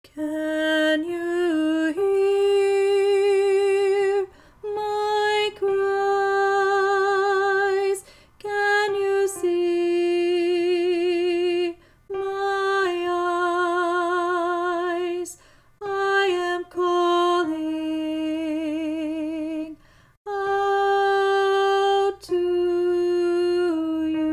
Can you hear my cries? Can you see my eyes? I am calling out to you.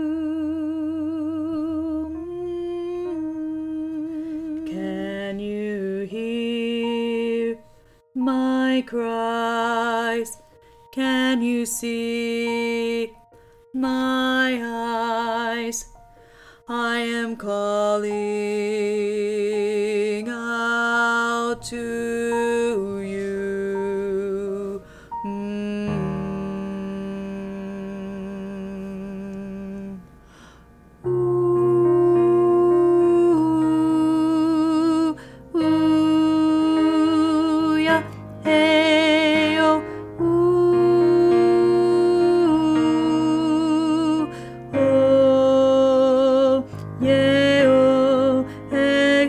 Can you hear my cries? Can you see my eyes? I am calling out to you. Ooh, yeah, hey, oh, ooh, oh, yeah, oh, hey,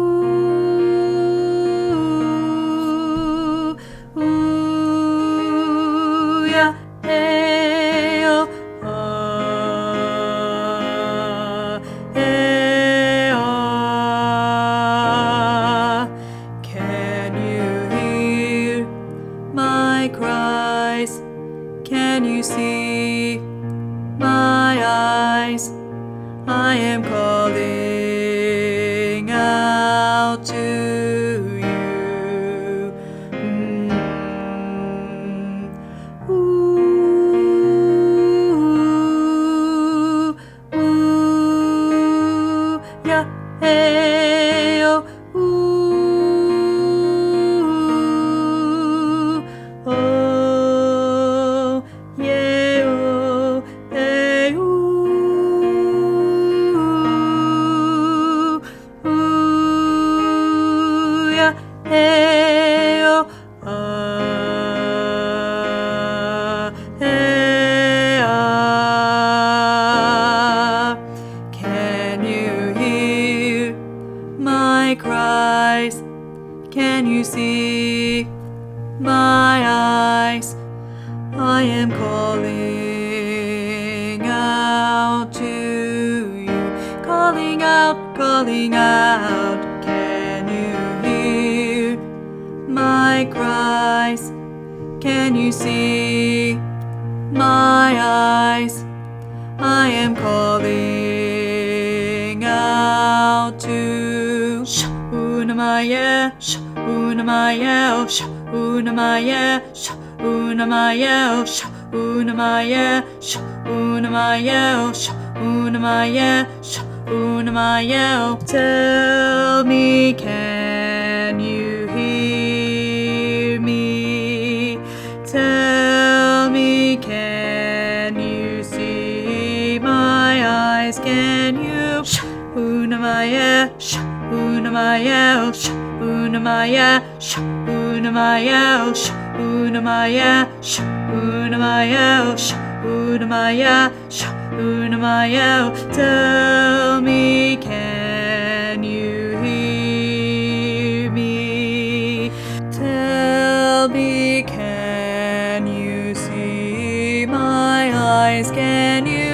ooh, yeah, hey, oh, hey, Can you hear my cries? Can you see my eyes? I am calling out to you. Ooh, ooh, yeah, hey, oh, ooh, oh, yeah, oh, hey, ooh, yeah, hey, oh, hey, Can you hear my cries? Can you see my eyes? I am calling out to you. Calling out, calling out. Can you hear my cries? Can you see my eyes? I am calling out to Unamaya, Unamaya, Unamaya, Unamaya, Unamaya, Unamaya, Unamaya, Unamaya. Tell me, can you hear me? Tell me, can you see my eyes? Can you? Unamaya, Unamaya, Unamaya, Unamaya, Unamaya, Unamaya, Unamaya, Unamaya. Tell me, can you hear me? Tell me, can you see my eyes? Can you?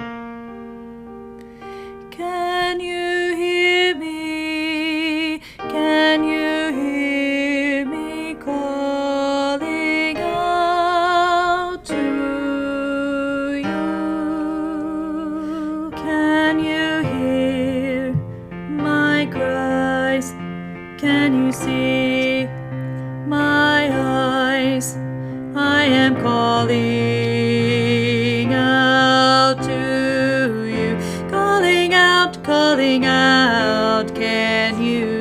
Can you hear me? Can you hear me calling out to you? Can you hear my cries? Can you see my eyes? I am calling out to you. Calling out, can you